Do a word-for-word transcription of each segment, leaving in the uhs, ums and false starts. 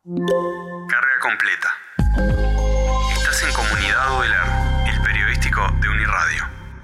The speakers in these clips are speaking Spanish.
Carga completa. Estás en Comunidad Udelar, el periodístico de Uniradio.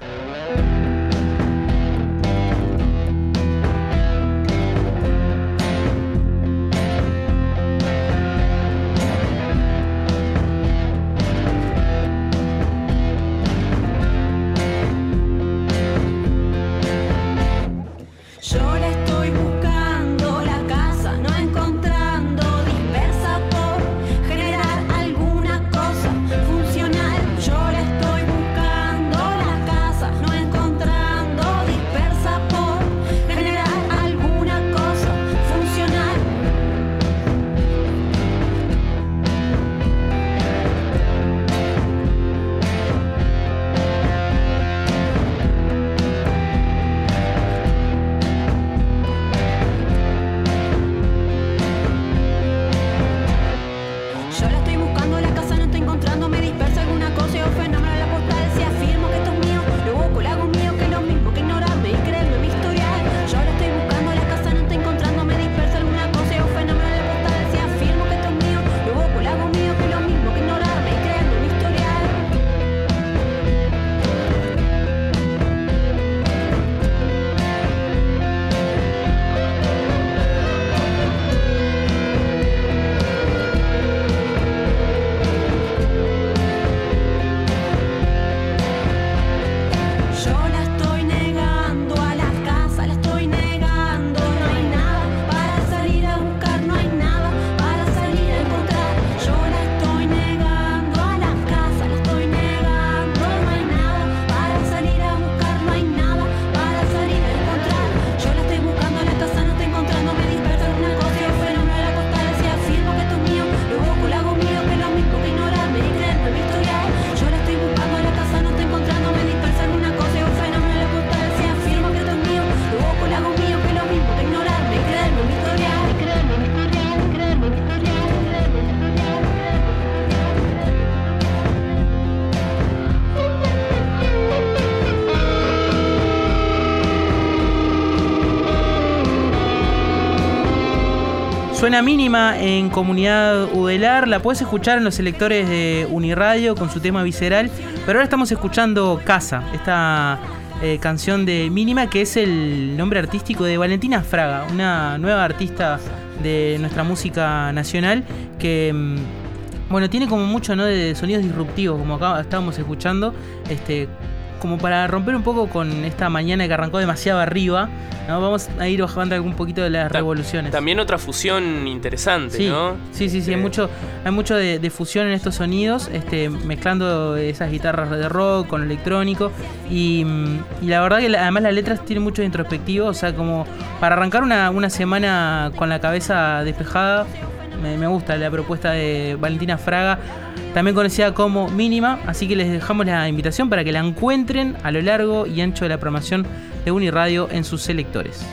Suena Mínima en Comunidad Udelar, la puedes escuchar en los selectores de Uniradio con su tema Visceral, pero ahora estamos escuchando Casa, esta eh, canción de Mínima, que es el nombre artístico de Valentina Fraga, una nueva artista de nuestra música nacional que, bueno, tiene como mucho, ¿no?, de sonidos disruptivos, como acá estábamos escuchando, este, como para romper un poco con esta mañana que arrancó demasiado arriba, ¿no? Vamos a ir bajando un poquito de las Ta- revoluciones. También otra fusión interesante, sí, ¿no? Sí, sí, sí, eh. hay mucho, hay mucho de, de fusión en estos sonidos, este, mezclando esas guitarras de rock con electrónico y, y la verdad que la, además las letras tienen mucho de introspectivo, o sea, como para arrancar una, una semana con la cabeza despejada, me, me gusta la propuesta de Valentina Fraga, también conocida como Mínima, así que les dejamos la invitación para que la encuentren a lo largo y ancho de la programación de Uniradio en sus selectores.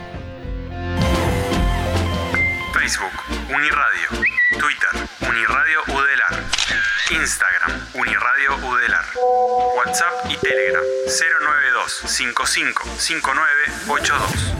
Facebook, Uniradio. Twitter, Uniradio Udelar. Instagram, Uniradio Udelar. WhatsApp y Telegram, cero nueve dos cinco cinco cinco nueve ocho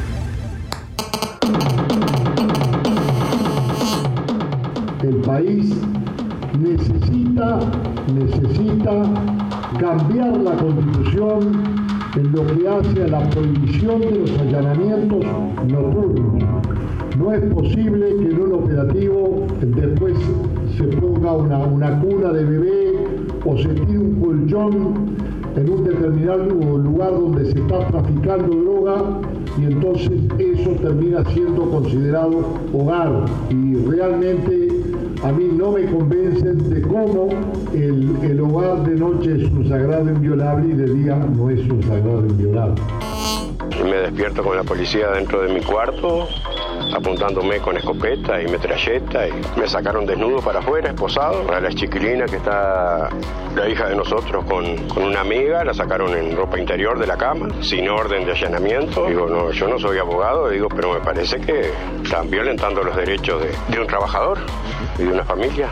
dos. El país necesita, necesita cambiar la Constitución en lo que hace a la prohibición de los allanamientos nocturnos. No es posible que en un operativo después se ponga una, una cuna de bebé o se tire un colchón en un determinado lugar donde se está traficando droga y entonces eso termina siendo considerado hogar. Y realmente a mí no me convencen de cómo el, el hogar de noche es un sagrado inviolable y de día no es un sagrado inviolable. Me despierto con la policía dentro de mi cuarto, apuntándome con escopeta y metralleta, y me sacaron desnudo para afuera, esposado. A la chiquilina que está, la hija de nosotros, con, con una amiga, la sacaron en ropa interior de la cama, sin orden de allanamiento. Digo, no, yo no soy abogado, digo, pero me parece que están violentando los derechos de, de un trabajador y de una familia.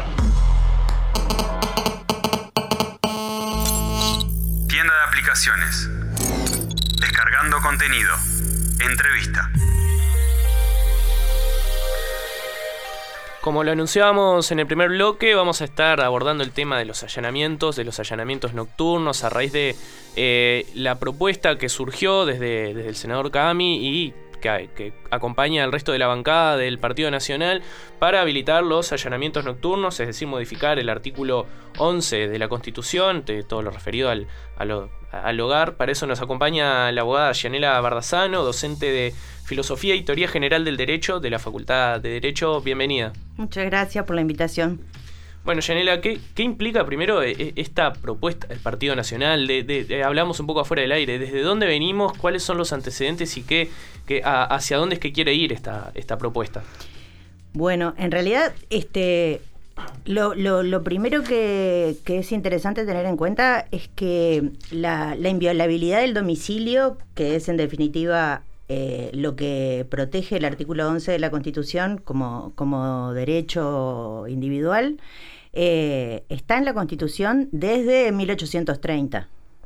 Tienda de aplicaciones. Descargando contenido. Entrevista. Como lo anunciábamos en el primer bloque, vamos a estar abordando el tema de los allanamientos, de los allanamientos nocturnos, a raíz de eh, la propuesta que surgió desde, desde el senador Cami y que, que acompaña al resto de la bancada del Partido Nacional para habilitar los allanamientos nocturnos, es decir, modificar el artículo once de la Constitución, de todo lo referido al, a lo, al hogar. Para eso nos acompaña la abogada Yanela Bardazano, docente de Filosofía y Teoría General del Derecho de la Facultad de Derecho. Bienvenida. Muchas gracias por la invitación. Bueno, Yanela, ¿qué, qué implica primero esta propuesta del Partido Nacional? De, de, de, hablamos un poco afuera del aire. ¿Desde dónde venimos? ¿Cuáles son los antecedentes? ¿Y qué, qué, a, hacia dónde es que quiere ir esta, esta propuesta? Bueno, en realidad, este, lo, lo, lo primero que, que es interesante tener en cuenta es que la, la inviolabilidad del domicilio, que es en definitiva eh, lo que protege el artículo once de la Constitución como, como derecho individual, eh, está en la Constitución desde mil ochocientos treinta.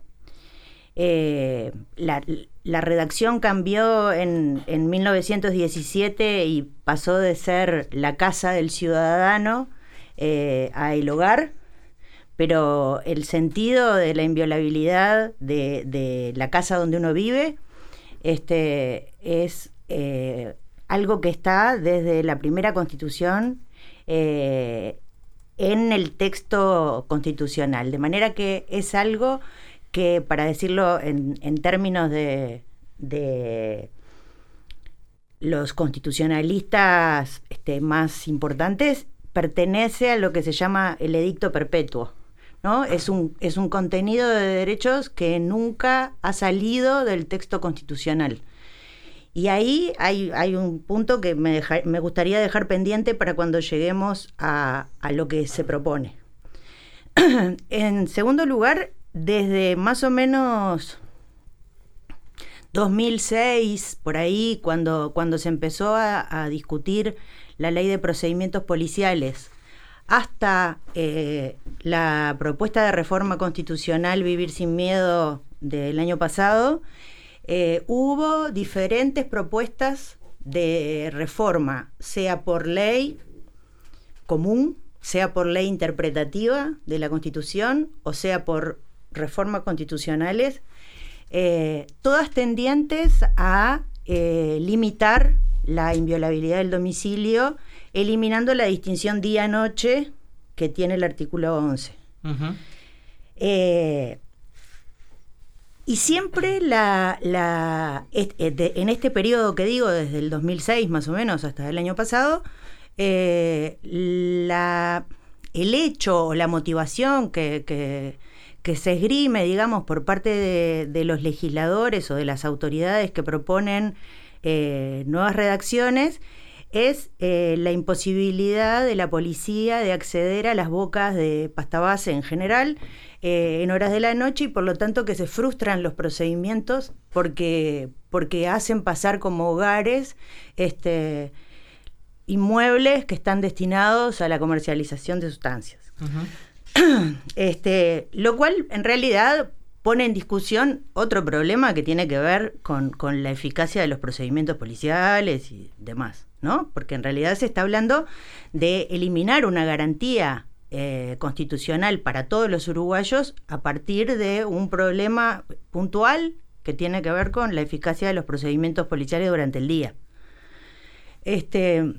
Eh, la, la redacción cambió en, en mil novecientos diecisiete y pasó de ser la casa del ciudadano eh, a el hogar, pero el sentido de la inviolabilidad de, de la casa donde uno vive este, es eh, algo que está desde la primera Constitución eh, en el texto constitucional, de manera que es algo que, para decirlo en, en términos de, de los constitucionalistas este, más importantes, pertenece a lo que se llama el edicto perpetuo, ¿no? Es un, es un contenido de derechos que nunca ha salido del texto constitucional. Y ahí hay, hay un punto que me, deja, me gustaría dejar pendiente para cuando lleguemos a, a lo que se propone. En segundo lugar, desde más o menos dos mil seis, por ahí, cuando, cuando se empezó a, a discutir la ley de procedimientos policiales, hasta eh, la propuesta de reforma constitucional Vivir sin Miedo del año pasado, eh, hubo diferentes propuestas de reforma, sea por ley común, sea por ley interpretativa de la Constitución, o sea por reformas constitucionales, eh, todas tendientes a eh, limitar la inviolabilidad del domicilio, eliminando la distinción día-noche que tiene el artículo once. Uh-huh. Eh, y siempre la, la, en este periodo que digo, desde el dos mil seis más o menos hasta el año pasado, eh, la, el hecho o la motivación que, que, que se esgrime, digamos, por parte de, de los legisladores o de las autoridades que proponen eh, nuevas redacciones, es eh, la imposibilidad de la policía de acceder a las bocas de pasta base en general eh, en horas de la noche, y por lo tanto que se frustran los procedimientos porque, porque hacen pasar como hogares este, inmuebles que están destinados a la comercialización de sustancias. Uh-huh. Este, lo cual en realidad pone en discusión otro problema que tiene que ver con, con la eficacia de los procedimientos policiales y demás, ¿no? Porque en realidad se está hablando de eliminar una garantía eh, constitucional para todos los uruguayos a partir de un problema puntual que tiene que ver con la eficacia de los procedimientos policiales durante el día. Este,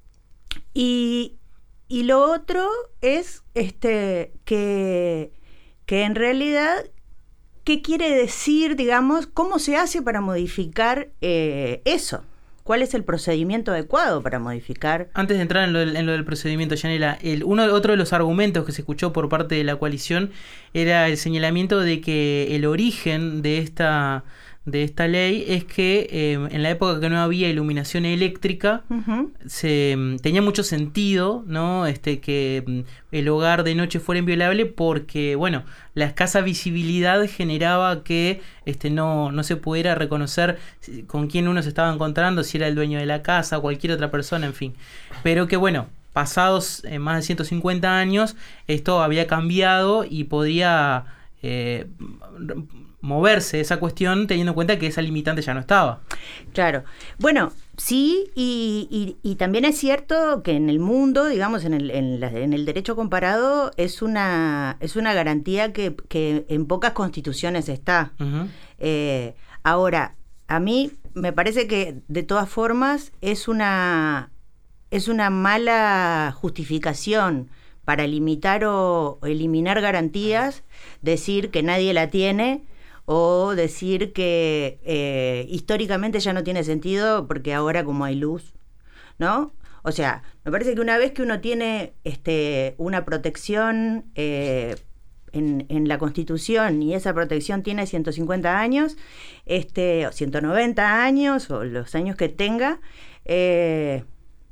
y, y lo otro es este, que, que en realidad, ¿qué quiere decir, digamos, cómo se hace para modificar eh, eso? ¿Cuál es el procedimiento adecuado para modificar? Antes de entrar en lo del, en lo del procedimiento, Yanela, el, uno, otro de los argumentos que se escuchó por parte de la coalición era el señalamiento de que el origen de esta, de esta ley es que eh, en la época que no había iluminación eléctrica, uh-huh, se tenía mucho sentido, ¿no? Este, que el hogar de noche fuera inviolable porque, bueno, la escasa visibilidad generaba que este, no, no se pudiera reconocer con quién uno se estaba encontrando, si era el dueño de la casa o cualquier otra persona, en fin. Pero que, bueno, pasados eh, más de ciento cincuenta años, esto había cambiado y podía eh, moverse esa cuestión teniendo en cuenta que esa limitante ya no estaba. Claro. Bueno, Sí, y, y, y también es cierto que en el mundo, digamos, en el, en la, en el derecho comparado, es una, es una garantía que, que en pocas constituciones está. Uh-huh. Eh, ahora, a mí me parece que de todas formas es una, es una mala justificación para limitar o, o eliminar garantías, decir que nadie la tiene, o decir que eh, históricamente ya no tiene sentido porque ahora como hay luz, ¿no? O sea, me parece que una vez que uno tiene este, una protección eh, en, en la Constitución y esa protección tiene ciento cincuenta años, este, o ciento noventa años, o los años que tenga, eh,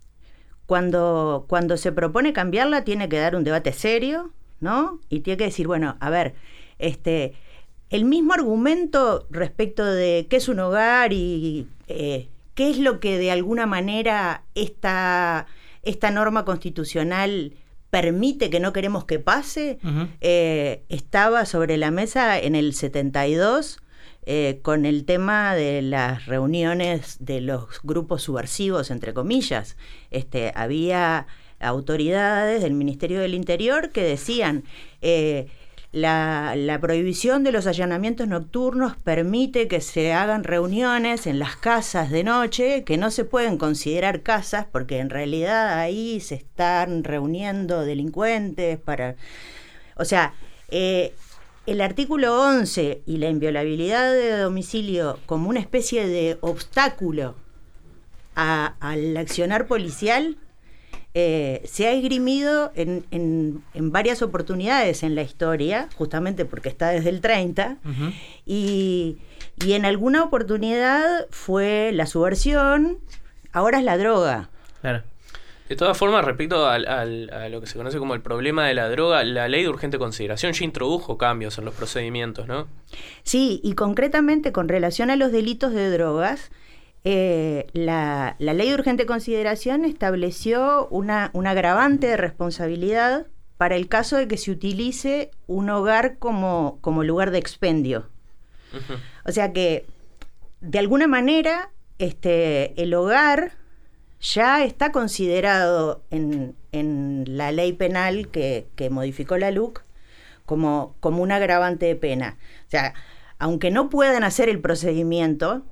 cuando, cuando se propone cambiarla tiene que dar un debate serio, ¿no? Y tiene que decir, bueno, a ver, este... el mismo argumento respecto de qué es un hogar y eh, qué es lo que de alguna manera esta, esta norma constitucional permite que no queremos que pase, uh-huh. eh, estaba sobre la mesa en el setenta y dos eh, con el tema de las reuniones de los grupos subversivos, entre comillas. Este, había autoridades del Ministerio del Interior que decían... Eh, La, la prohibición de los allanamientos nocturnos permite que se hagan reuniones en las casas de noche que no se pueden considerar casas porque en realidad ahí se están reuniendo delincuentes para... O sea, eh, el artículo once y la inviolabilidad de domicilio como una especie de obstáculo a, al accionar policial... Eh, se ha esgrimido en, en, en varias oportunidades en la historia, justamente porque está desde el treinta, uh-huh. y, y en alguna oportunidad fue la subversión, ahora es la droga. Claro. De todas formas, respecto al, al, a lo que se conoce como el problema de la droga, la ley de urgente consideración ya introdujo cambios en los procedimientos, ¿no? Sí, y concretamente con relación a los delitos de drogas, Eh, la, la ley de urgente consideración estableció una, un agravante de responsabilidad para el caso de que se utilice un hogar como, como lugar de expendio. Uh-huh. O sea que, de alguna manera, este, el hogar ya está considerado en, en la ley penal que, que modificó la L U C como, como un agravante de pena. O sea, aunque no puedan hacer el procedimiento...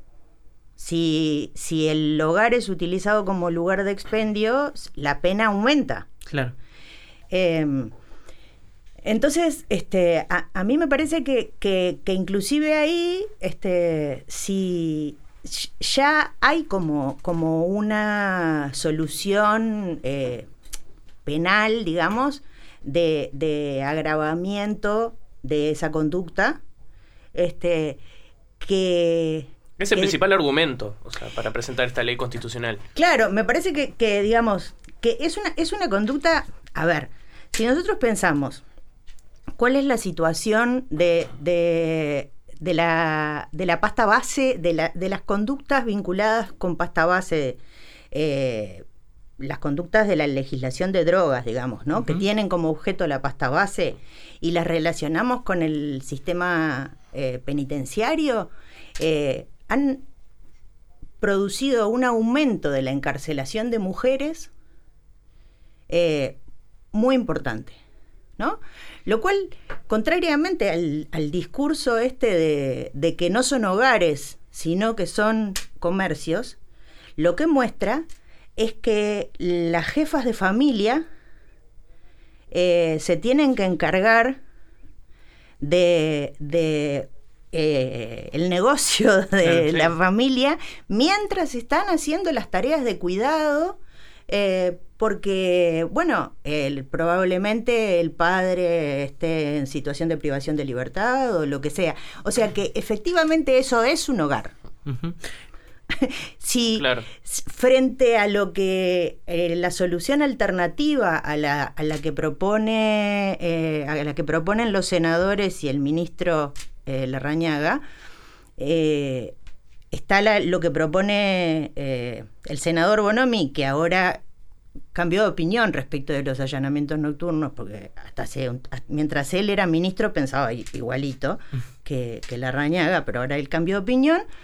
Si, si el hogar es utilizado como lugar de expendio, la pena aumenta. Claro. Eh, entonces, este, a, a mí me parece que, que, que inclusive ahí, este, si ya hay como, como una solución eh, penal, digamos, de, de agravamiento de esa conducta, este, que... Es el que, principal argumento, o sea, para presentar esta ley constitucional. Claro, me parece que, que digamos, que es una, es una conducta... A ver, si nosotros pensamos cuál es la situación de, de, de, la, de la pasta base, de, la, de las conductas vinculadas con pasta base, eh, las conductas de la legislación de drogas, digamos, ¿no? Uh-huh. Que tienen como objeto la pasta base y las relacionamos con el sistema eh, penitenciario, eh, han producido un aumento de la encarcelación de mujeres eh, muy importante, ¿no? Lo cual, contrariamente al, al discurso este de, de que no son hogares, sino que son comercios, lo que muestra es que las jefas de familia eh, se tienen que encargar de... de Eh, el negocio de sí. la familia mientras están haciendo las tareas de cuidado eh, porque bueno el, probablemente el padre esté en situación de privación de libertad o lo que sea, o sea que efectivamente eso es un hogar. Uh-huh. Si claro. frente a lo que eh, la solución alternativa a la, a la que propone eh, a la que proponen los senadores y el ministro Eh, Larrañaga, eh, está la, lo que propone eh, el senador Bonomi, que ahora cambió de opinión respecto de los allanamientos nocturnos, porque hasta hace un, mientras él era ministro pensaba igualito que, que Larrañaga, pero ahora él cambió de opinión.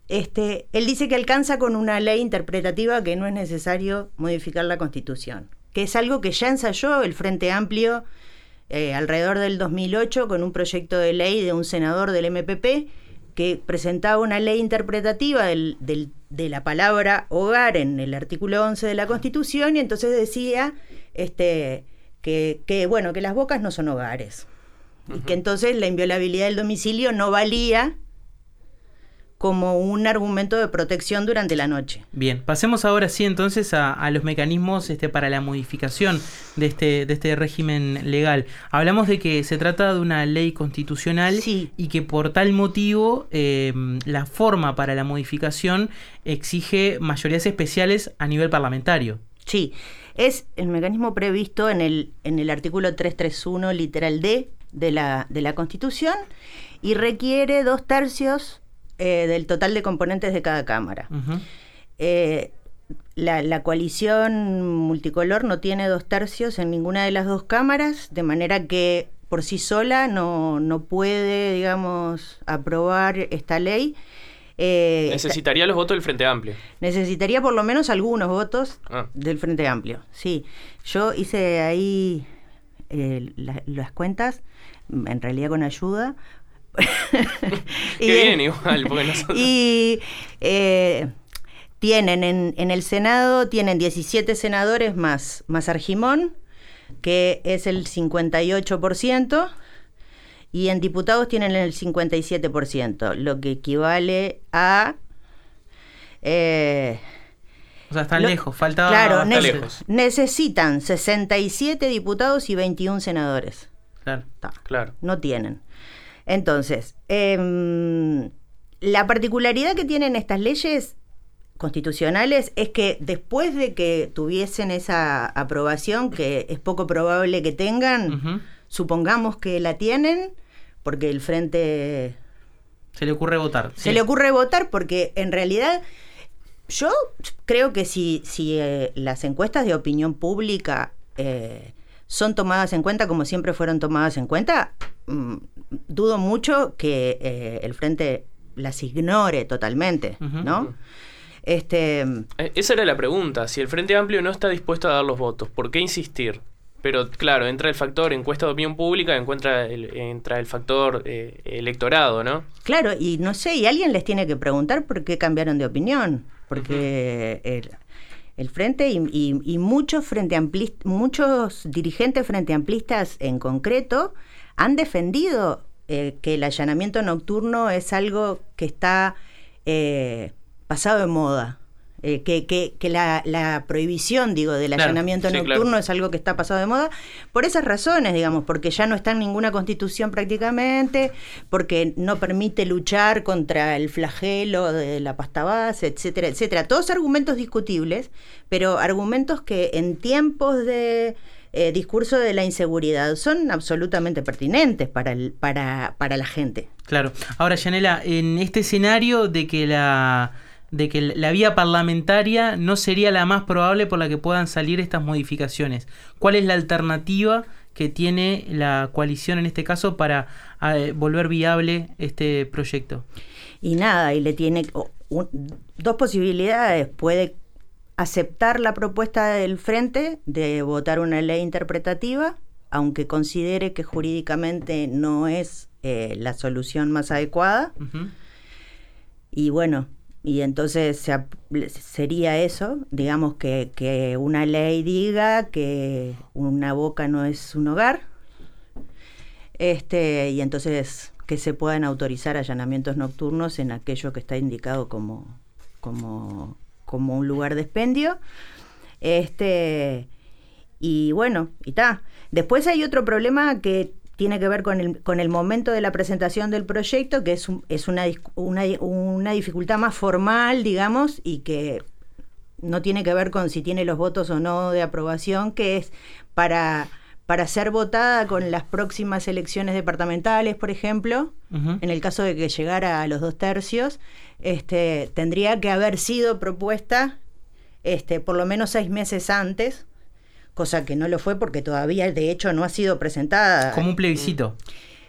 este, él dice que alcanza con una ley interpretativa que no es necesario modificar la Constitución, que es algo que ya ensayó el Frente Amplio eh, alrededor del dos mil ocho con un proyecto de ley de un senador del M P P que presentaba una ley interpretativa del, del, de la palabra hogar en el artículo once de la Constitución, y entonces decía este, que, que, bueno, que las bocas no son hogares, uh-huh. y que entonces la inviolabilidad del domicilio no valía como un argumento de protección durante la noche. Bien, pasemos ahora sí entonces a, a los mecanismos este, para la modificación de este, de este régimen legal. Hablamos de que se trata de una ley constitucional, sí. y que por tal motivo eh, la forma para la modificación exige mayorías especiales a nivel parlamentario. Sí, es el mecanismo previsto en el, en el artículo trescientos treinta y uno, literal D, de la, de la Constitución, y requiere dos tercios Eh, del total de componentes de cada cámara. Uh-huh. Eh, la, la coalición multicolor no tiene dos tercios en ninguna de las dos cámaras, de manera que por sí sola no, no puede, digamos, aprobar esta ley. Eh, necesitaría esta, los votos del Frente Amplio. Necesitaría por lo menos algunos votos ah. del Frente Amplio, sí. Yo hice ahí eh, la, las cuentas, en realidad con ayuda. Qué y, bien, igual. Porque nosotros... Y eh, tienen en, en el Senado, tienen diecisiete senadores más, más Argimón, que es el cincuenta y ocho por ciento, y en diputados tienen el cincuenta y siete por ciento, lo que equivale a... Eh, o sea, están lo, lejos, falta claro, nece- lejos. Necesitan sesenta y siete diputados y veintiún senadores. Claro, Ta, claro. No tienen. Entonces, eh, la particularidad que tienen estas leyes constitucionales es que después de que tuviesen esa aprobación, que es poco probable que tengan, uh-huh. supongamos que la tienen, porque el Frente... Se le ocurre votar. Se sí. le ocurre votar porque en realidad yo creo que si, si eh, las encuestas de opinión pública eh, son tomadas en cuenta como siempre fueron tomadas en cuenta, mmm, dudo mucho que eh, el Frente las ignore totalmente, uh-huh. ¿no? Este, Esa era la pregunta, si el Frente Amplio no está dispuesto a dar los votos, ¿por qué insistir? Pero claro, entra el factor encuesta de opinión pública, encuentra el, entra el factor eh, electorado, ¿no? Claro, y no sé, y alguien les tiene que preguntar por qué cambiaron de opinión, porque uh-huh. el, el Frente y, y, y muchos frente amplis, muchos dirigentes frente amplistas en concreto han defendido eh, que el allanamiento nocturno es algo que está eh, pasado de moda, eh, que, que, que la, la prohibición, digo, del claro, allanamiento sí, nocturno claro. es algo que está pasado de moda, por esas razones, digamos, porque ya no está en ninguna constitución prácticamente, porque no permite luchar contra el flagelo de la pasta base, etcétera, etcétera. Todos argumentos discutibles, pero argumentos que en tiempos de... Eh, discurso de la inseguridad son absolutamente pertinentes para, el, para, para la gente. Claro. Ahora, Yanela, en este escenario de que la de que la vía parlamentaria no sería la más probable por la que puedan salir estas modificaciones, ¿cuál es la alternativa que tiene la coalición en este caso para eh, volver viable este proyecto? Y nada, y le tiene oh, un, dos posibilidades. Puede aceptar la propuesta del Frente de votar una ley interpretativa, aunque considere que jurídicamente no es eh, la solución más adecuada. Uh-huh. Y bueno, y entonces se, sería eso, digamos que, que una ley diga que una boca no es un hogar, este, y entonces que se puedan autorizar allanamientos nocturnos en aquello que está indicado como... como como un lugar de expendio, este, y bueno, y está. Después hay otro problema que tiene que ver con el, con el momento de la presentación del proyecto, que es, un, es una, una, una dificultad más formal, digamos, y que no tiene que ver con si tiene los votos o no de aprobación, que es para, para ser votada con las próximas elecciones departamentales, por ejemplo, uh-huh. en el caso de que llegara a los dos tercios, Este, tendría que haber sido propuesta este, por lo menos seis meses antes, cosa que no lo fue porque todavía de hecho no ha sido presentada. Como un plebiscito.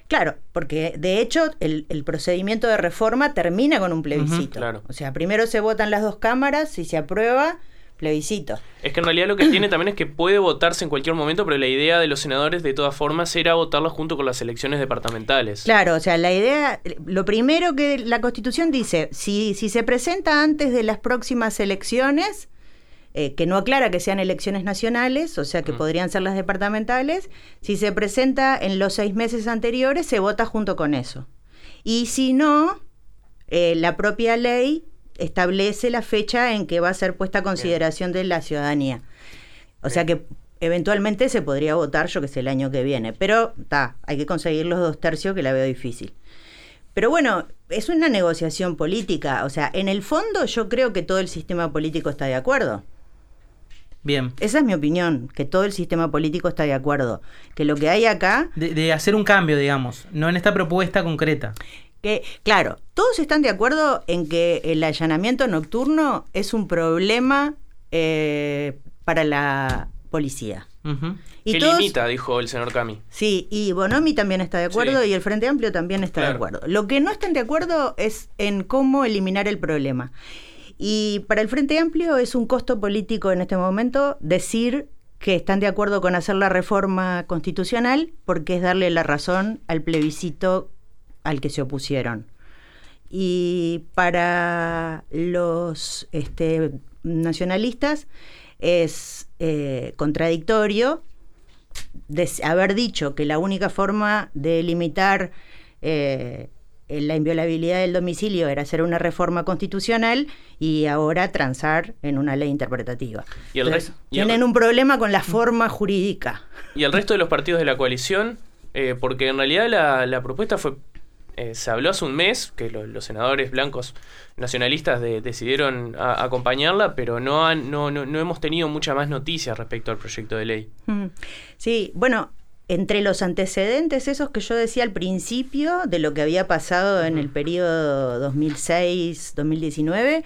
Claro, porque de hecho el, el procedimiento de reforma termina con un plebiscito. Uh-huh, claro. O sea, primero se votan las dos cámaras, si se aprueba, plebiscito. Es que en realidad lo que tiene también es que puede votarse en cualquier momento, pero la idea de los senadores de todas formas era votarlas junto con las elecciones departamentales. Claro, o sea, la idea, lo primero que la Constitución dice, si, si se presenta antes de las próximas elecciones, eh, que no aclara que sean elecciones nacionales, o sea que mm. podrían ser las departamentales, si se presenta en los seis meses anteriores, se vota junto con eso. Y si no, eh, la propia ley establece la fecha en que va a ser puesta a consideración Bien. de la ciudadanía. O Bien. sea que eventualmente se podría votar, yo que sé, el año que viene. Pero ta, hay que conseguir los dos tercios, que la veo difícil. Pero bueno, es una negociación política. O sea, en el fondo yo creo que todo el sistema político está de acuerdo. Bien. Esa es mi opinión, que todo el sistema político está de acuerdo. Que lo que hay acá... De, de hacer un cambio, digamos, no en esta propuesta concreta. Que, claro, todos están de acuerdo en que el allanamiento nocturno es un problema eh, para la policía. Uh-huh. Y que todos, limita, dijo el senador Cami. Sí, y Bonomi también está de acuerdo, sí. y el Frente Amplio también está claro. de acuerdo. Lo que no están de acuerdo es en cómo eliminar el problema. Y para el Frente Amplio es un costo político en este momento decir que están de acuerdo con hacer la reforma constitucional, porque es darle la razón al plebiscito al que se opusieron. Y para los este, nacionalistas es eh, contradictorio de haber dicho que la única forma de limitar eh, la inviolabilidad del domicilio era hacer una reforma constitucional y ahora transar en una ley interpretativa. ¿Y el Entonces, resto? Tienen el... un problema con la forma jurídica. ¿Y el resto de los partidos de la coalición? Eh, porque en realidad la, la propuesta fue... Eh, se habló hace un mes que lo, los senadores blancos nacionalistas de, decidieron a, acompañarla, pero no, han, no, no, no hemos tenido mucha más noticias respecto al proyecto de ley. Sí, bueno, entre los antecedentes esos que yo decía al principio de lo que había pasado en el periodo dos mil seis dos mil diecinueve,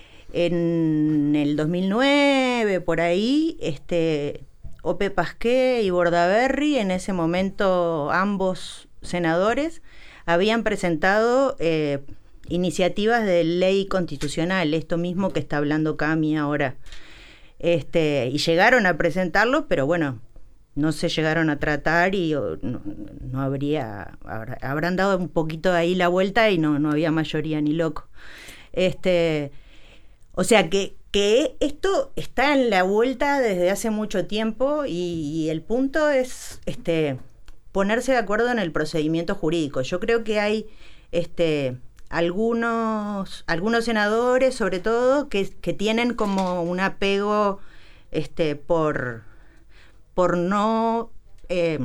en el dos mil nueve, por ahí, este, Ope Pasqué y Bordaberry, en ese momento ambos senadores, habían presentado eh, iniciativas de ley constitucional, esto mismo que está hablando Cami ahora. Este, y llegaron a presentarlo, pero bueno, no se llegaron a tratar y no, no habría, habrá, habrán dado un poquito ahí la vuelta y no, no había mayoría ni loco. Este, o sea que, que esto está en la vuelta desde hace mucho tiempo y, y el punto es... este ponerse de acuerdo en el procedimiento jurídico. Yo creo que hay este, algunos, algunos senadores, sobre todo, que, que tienen como un apego este, por, por no eh,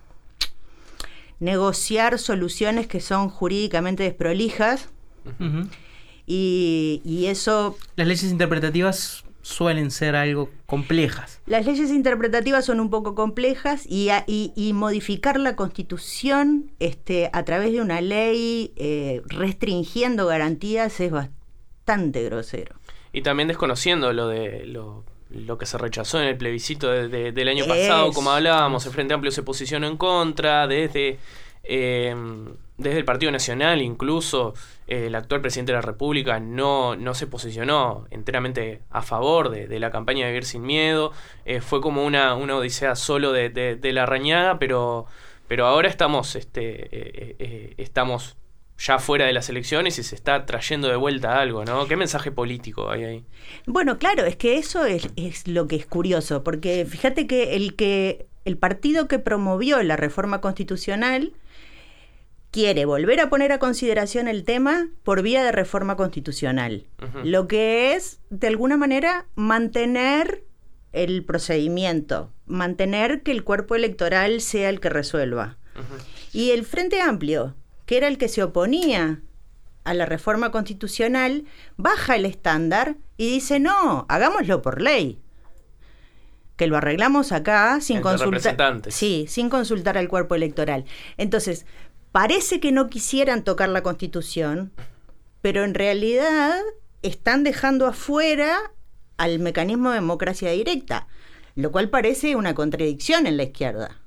negociar soluciones que son jurídicamente desprolijas. Uh-huh. y, y eso... Las leyes interpretativas suelen ser algo complejas. Las leyes interpretativas son un poco complejas y, a, y, y modificar la Constitución este, a través de una ley eh, restringiendo garantías es bastante grosero. Y también desconociendo lo de lo, lo que se rechazó en el plebiscito de, de, del año pasado, es... como hablábamos, el Frente Amplio se posicionó en contra, desde... Eh, desde el Partido Nacional incluso eh, el actual presidente de la República no, no se posicionó enteramente a favor de, de la campaña de Vivir Sin Miedo, eh, fue como una, una odisea solo de, de, de Larrañaga, pero, pero ahora estamos, este, eh, eh, estamos ya fuera de las elecciones y se está trayendo de vuelta algo, ¿no? ¿Qué mensaje político hay ahí? Bueno, claro, es que eso es, es lo que es curioso, porque fíjate que el que el partido que promovió la reforma constitucional quiere volver a poner a consideración el tema por vía de reforma constitucional, uh-huh. lo que es, de alguna manera, mantener el procedimiento, mantener que el cuerpo electoral sea el que resuelva. Uh-huh. Y el Frente Amplio, que era el que se oponía a la reforma constitucional, baja el estándar y dice, no, hagámoslo por ley. Que lo arreglamos acá sin consultar. Sí, sin consultar al cuerpo electoral. Entonces, parece que no quisieran tocar la Constitución, pero en realidad están dejando afuera al mecanismo de democracia directa, lo cual parece una contradicción en la izquierda.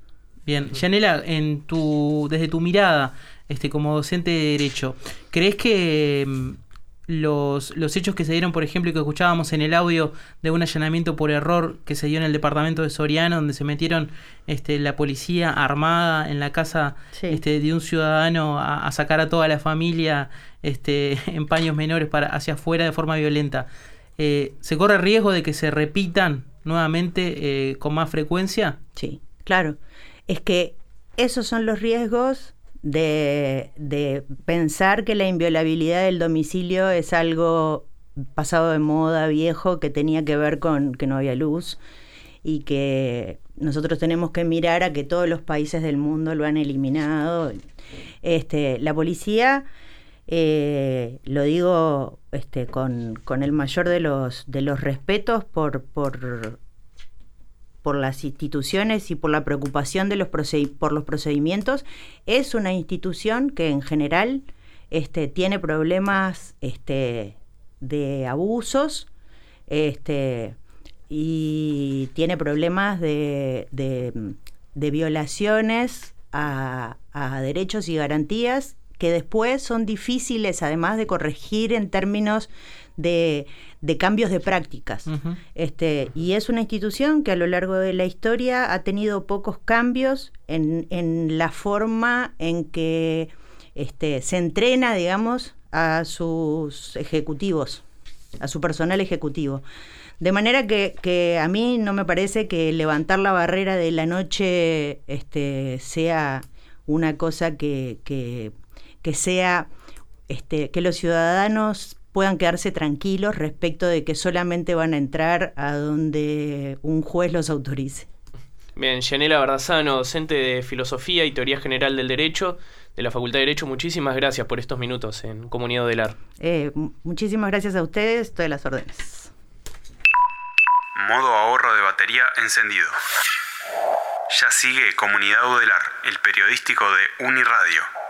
Bien, Yanela, en tu, desde tu mirada, este, como docente de Derecho, ¿crees que mm, los, los hechos que se dieron, por ejemplo, y que escuchábamos en el audio de un allanamiento por error que se dio en el departamento de Soriano, donde se metieron este, la policía armada en la casa Sí. este, de un ciudadano a, a sacar a toda la familia este, en paños menores para hacia afuera de forma violenta? Eh, ¿Se corre riesgo de que se repitan nuevamente eh, con más frecuencia? Sí, claro. Es que esos son los riesgos de, de pensar que la inviolabilidad del domicilio es algo pasado de moda, viejo, que tenía que ver con que no había luz y que nosotros tenemos que mirar a que todos los países del mundo lo han eliminado. Este, la policía, eh, lo digo este, con, con el mayor de los, de los respetos por... por por las instituciones y por la preocupación de los proced- por los procedimientos, es una institución que en general este, tiene problemas este, de abusos este, y tiene problemas de, de, de violaciones a, a derechos y garantías que después son difíciles además de corregir en términos de, de cambios de prácticas. Uh-huh. Este, y es una institución que a lo largo de la historia ha tenido pocos cambios en, en la forma en que este, se entrena, digamos, a sus ejecutivos, a su personal ejecutivo. De manera que, que a mí no me parece que levantar la barrera de la noche este, sea una cosa que, que, que sea este, que los ciudadanos puedan quedarse tranquilos respecto de que solamente van a entrar a donde un juez los autorice. Bien, Yanela Bardazano, docente de Filosofía y Teoría General del Derecho de la Facultad de Derecho, muchísimas gracias por estos minutos en Comunidad Udelar. Eh, muchísimas gracias a ustedes, todas las órdenes. Modo ahorro de batería encendido. Ya sigue Comunidad Udelar, el periodístico de Uniradio.